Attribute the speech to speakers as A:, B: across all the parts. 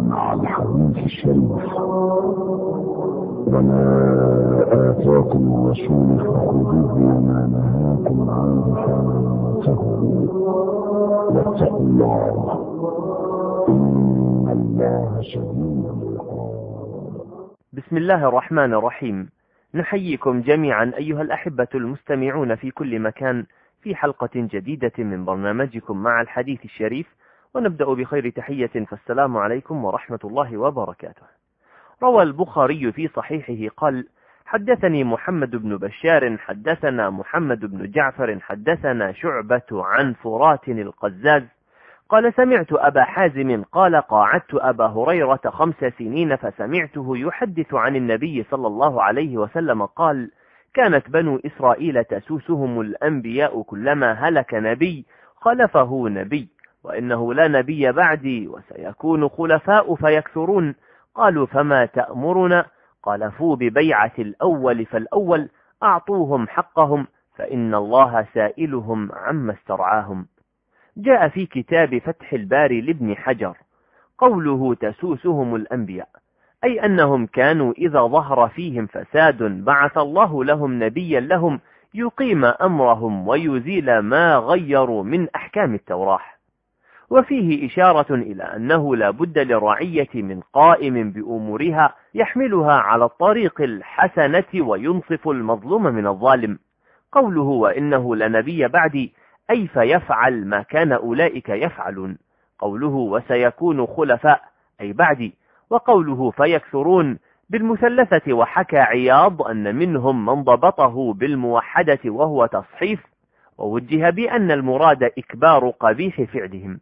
A: مع الحديث الشريف. وما آتاكم الرسول فخذوه وما نهاكم عنه فانتهوا واتقوا الله إن الله شديد العقاب.
B: بسم الله الرحمن الرحيم. نحييكم جميعا أيها الأحبة المستمعون في كل مكان في حلقة جديدة من برنامجكم مع الحديث الشريف، ونبدأ بخير تحية، فالسلام عليكم ورحمة الله وبركاته. روى البخاري في صحيحه قال: حدثني محمد بن بشار حدثنا محمد بن جعفر حدثنا شعبة عن فرات القزاز قال: سمعت أبا حازم قال: قاعدت أبا هريرة 5 سنين فسمعته يحدث عن النبي صلى الله عليه وسلم قال: كانت بنو إسرائيل تسوسهم الأنبياء، كلما هلك نبي خلفه نبي، وإنه لا نبي بعدي وسيكون خلفاء فيكثرون. قالوا: فما تأمرنا؟ قال: فوا ببيعة الأول فالأول، أعطوهم حقهم فإن الله سائلهم عما استرعاهم. جاء في كتاب فتح الباري لابن حجر قوله تسوسهم الأنبياء، أي أنهم كانوا إذا ظهر فيهم فساد بعث الله لهم نبيا لهم يقيم أمرهم ويزيل ما غيروا من أحكام التوراة. وفيه إشارة إلى أنه لا بد للرعية من قائم بأمورها يحملها على الطريق الحسنة وينصف المظلوم من الظالم. قوله وإنه لنبي بعدي، أي فيفعل ما كان أولئك يفعلون. قوله وسيكون خلفاء، أي بعدي. وقوله فيكثرون بالمثلثة. وحكى عياض أن منهم من ضبطه بالموحدة وهو تصحيف، ووجه بأن المراد إكبار قبيح فعلهم.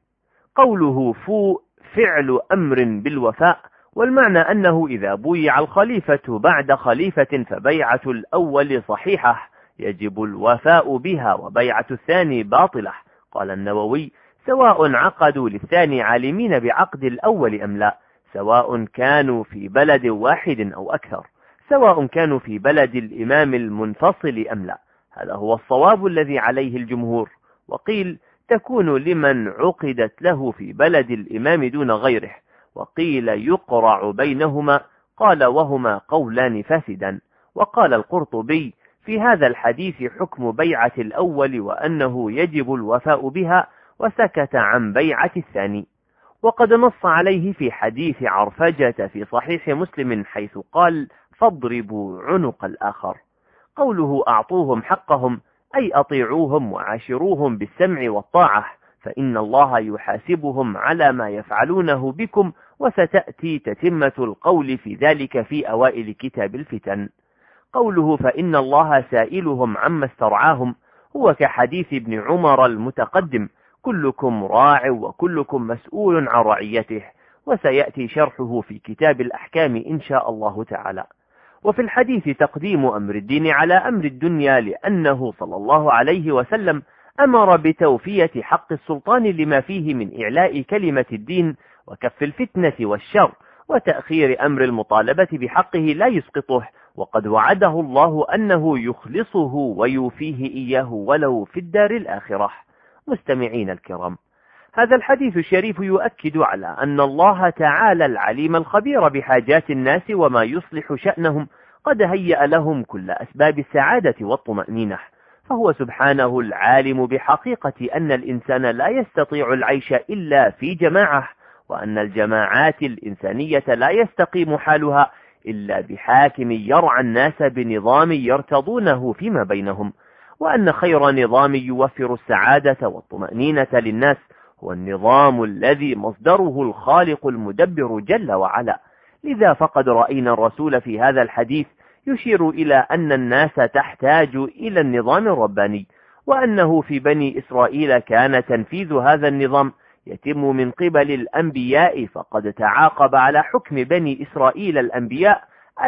B: قوله فو فعل أمر بالوفاء، والمعنى أنه إذا بويع الخليفة بعد خليفة فبيعة الأول صحيحة يجب الوفاء بها، وبيعة الثاني باطلة. قال النووي: سواء عقدوا للثاني عالمين بعقد الأول أم لا، سواء كانوا في بلد واحد أو أكثر، سواء كانوا في بلد الإمام المنفصل أم لا. هذا هو الصواب الذي عليه الجمهور. وقيل تكون لمن عقدت له في بلد الإمام دون غيره، وقيل يقرع بينهما. قال: وهما قولان فاسدا. وقال القرطبي: في هذا الحديث حكم بيعة الأول وأنه يجب الوفاء بها، وسكت عن بيعة الثاني. وقد نص عليه في حديث عرفجة في صحيح مسلم حيث قال: فاضربوا عنق الآخر. قوله أعطوهم حقهم، أي أطيعوهم وعاشروهم بالسمع والطاعة، فإن الله يحاسبهم على ما يفعلونه بكم، وستأتي تتمة القول في ذلك في أوائل كتاب الفتن. قوله فإن الله سائلهم عما استرعاهم هو كحديث ابن عمر المتقدم: كلكم راع وكلكم مسؤول عن رعيته، وسيأتي شرحه في كتاب الأحكام إن شاء الله تعالى. وفي الحديث تقديم أمر الدين على أمر الدنيا، لأنه صلى الله عليه وسلم أمر بتوفية حق السلطان لما فيه من إعلاء كلمة الدين وكف الفتنة والشر، وتأخير أمر المطالبة بحقه لا يسقطه، وقد وعده الله أنه يخلصه ويوفيه إياه ولو في الدار الآخرة. مستمعين الكرام، هذا الحديث الشريف يؤكد على أن الله تعالى العليم الخبير بحاجات الناس وما يصلح شأنهم قد هيأ لهم كل أسباب السعادة والطمأنينة، فهو سبحانه العالم بحقيقة أن الإنسان لا يستطيع العيش إلا في جماعة، وأن الجماعات الإنسانية لا يستقيم حالها إلا بحاكم يرعى الناس بنظام يرتضونه فيما بينهم، وأن خير نظام يوفر السعادة والطمأنينة للناس هو النظام الذي مصدره الخالق المدبر جل وعلا. لذا فقد رأينا الرسول في هذا الحديث يشير إلى أن الناس تحتاج إلى النظام الرباني، وأنه في بني إسرائيل كان تنفيذ هذا النظام يتم من قبل الأنبياء، فقد تعاقب على حكم بني إسرائيل الأنبياء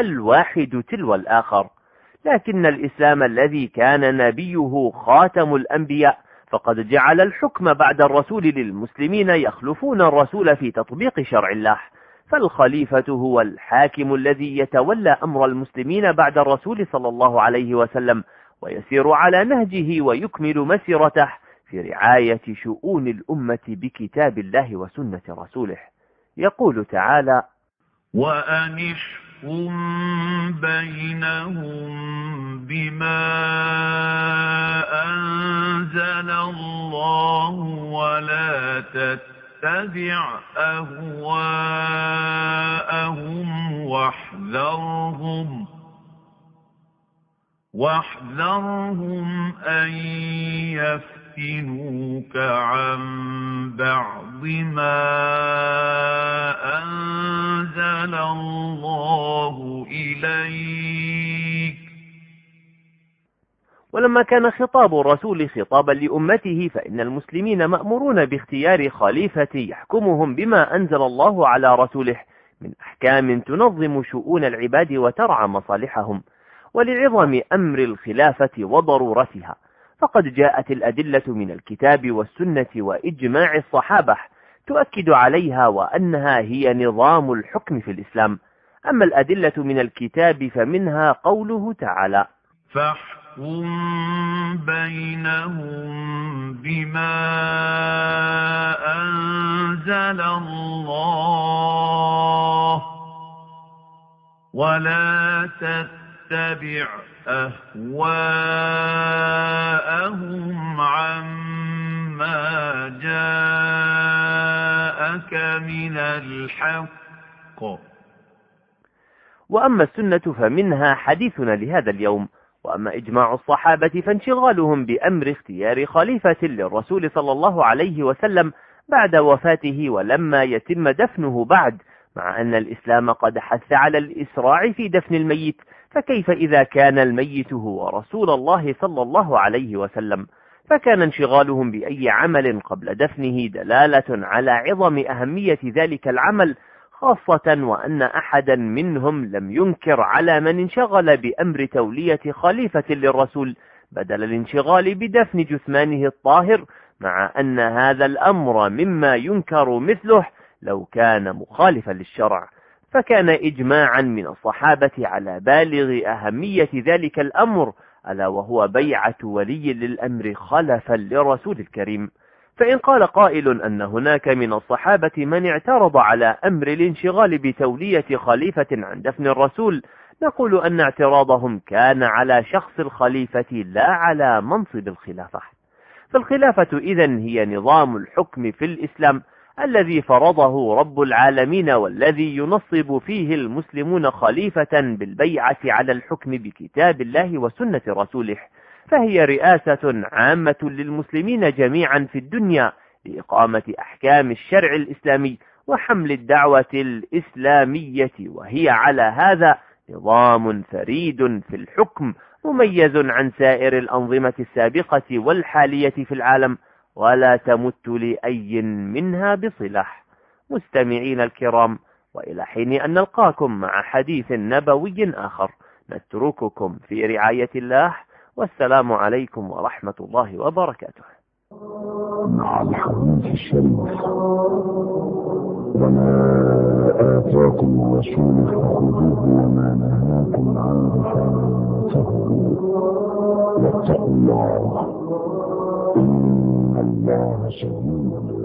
B: الواحد تلو الآخر. لكن الإسلام الذي كان نبيه خاتم الأنبياء فقد جعل الحكم بعد الرسول للمسلمين يخلفون الرسول في تطبيق شرع الله، فالخليفة هو الحاكم الذي يتولى أمر المسلمين بعد الرسول صلى الله عليه وسلم، ويسير على نهجه ويكمل مسيرته في رعاية شؤون الأمة بكتاب الله وسنة رسوله. يقول تعالى:
C: وأن احكم بينهم بما أنزل الله ولا تتبع أهواءهم واحذرهم أن يفتنوك عن بعض ما أنزل الله إليك.
B: ولما كان خطاب الرسول خطابا لأمته، فإن المسلمين مأمورون باختيار خليفة يحكمهم بما أنزل الله على رسوله من أحكام تنظم شؤون العباد وترعى مصالحهم، ولعظم أمر الخلافة وضرورتها، فقد جاءت الأدلة من الكتاب والسنة وإجماع الصحابة تؤكد عليها وأنها هي نظام الحكم في الإسلام. أما الأدلة من الكتاب فمنها قوله تعالى:
C: فاحكم بينهم بما أنزل الله ولا تتبع أهواءهم عما جاءك من الحق.
B: وأما السنة فمنها حديثنا لهذا اليوم. وأما إجماع الصحابة فانشغالهم بأمر اختيار خليفة للرسول صلى الله عليه وسلم بعد وفاته ولما يتم دفنه بعد، مع أن الإسلام قد حث على الإسراع في دفن الميت، فكيف إذا كان الميت هو رسول الله صلى الله عليه وسلم؟ فكان انشغالهم بأي عمل قبل دفنه دلالة على عظم أهمية ذلك العمل، خاصة وأن أحدا منهم لم ينكر على من انشغل بأمر تولية خليفة للرسول بدل الانشغال بدفن جثمانه الطاهر، مع أن هذا الأمر مما ينكر مثله لو كان مخالفا للشرع. فكان إجماعا من الصحابة على بالغ أهمية ذلك الأمر، ألا وهو بيعة ولي للأمر خلفا للرسول الكريم. فإن قال قائل أن هناك من الصحابة من اعترض على أمر الانشغال بتولية خليفة عن دفن الرسول، نقول أن اعتراضهم كان على شخص الخليفة لا على منصب الخلافة. فالخلافة إذن هي نظام الحكم في الإسلام الذي فرضه رب العالمين، والذي ينصب فيه المسلمون خليفة بالبيعة على الحكم بكتاب الله وسنة رسوله. فهي رئاسة عامة للمسلمين جميعا في الدنيا لإقامة أحكام الشرع الإسلامي وحمل الدعوة الإسلامية، وهي على هذا نظام فريد في الحكم مميز عن سائر الأنظمة السابقة والحالية في العالم، ولا تمت لأي منها بصلة. مستمعين الكرام، وإلى حين أن نلقاكم مع حديث نبوي آخر، نترككم في رعاية الله، والسلام عليكم ورحمة الله وبركاته.
A: مع الحديث الشريف: وما آتاكم الرسول فخذوه وما نهاكم عنه فانتهوا واتقوا الله إن الله شديد